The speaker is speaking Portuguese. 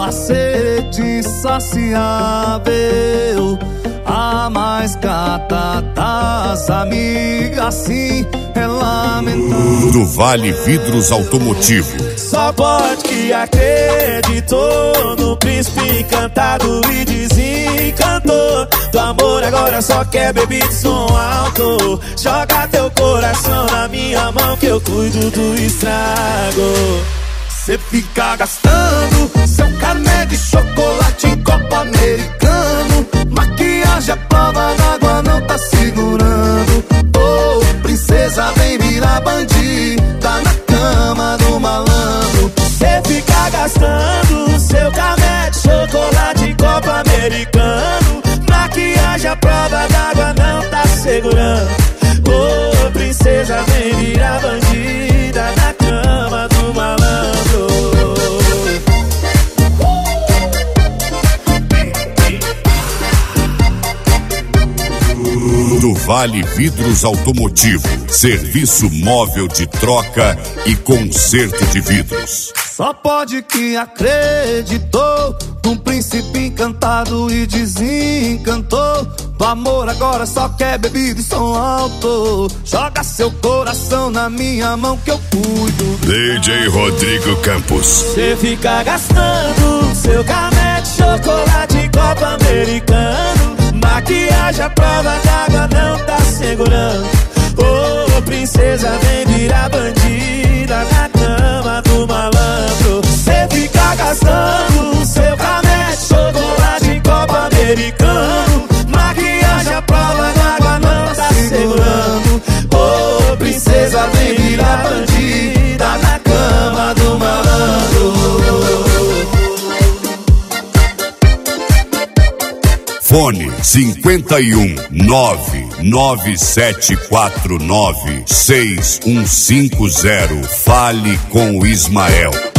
a sede insaciável, a mais gata das amigas, assim é lamentável. Do Vale Vidros Automotivo. Só pode que acreditou no príncipe encantado e desencantou. Do amor agora só quer beber de som alto. Joga teu coração na minha mão que eu cuido do estrago. Cê fica gastando seu cané de chocolate em copo americano. Maquiagem à prova d'água não tá segurando. Oh, princesa, vem virar bandida na cama do malandro. Cê fica gastando seu cané de chocolate em copo americano. Maquiagem à prova d'água não tá segurando. Oh, princesa, vem virar bandida na cama do malandro. Do Vale Vidros Automotivo. Serviço móvel de troca e conserto de vidros. Só pode que acreditou num príncipe encantado e desencantou. Do amor agora só quer bebida e som alto. Joga seu coração na minha mão que eu cuido. DJ Rodrigo Campos. Cê fica gastando seu cané de chocolate em copo americano. Maquiagem à prova d'água não tá segurando. Oh, princesa, vem virar bandida na cama do malandro. Cê fica gastando seu cané de chocolate em copo americano. Maquiagem à prova d'água não tá segurando. Oh, princesa, vem virar bandida na cama do malandro. Fone 51-99749-6150. Fale com o Ismael.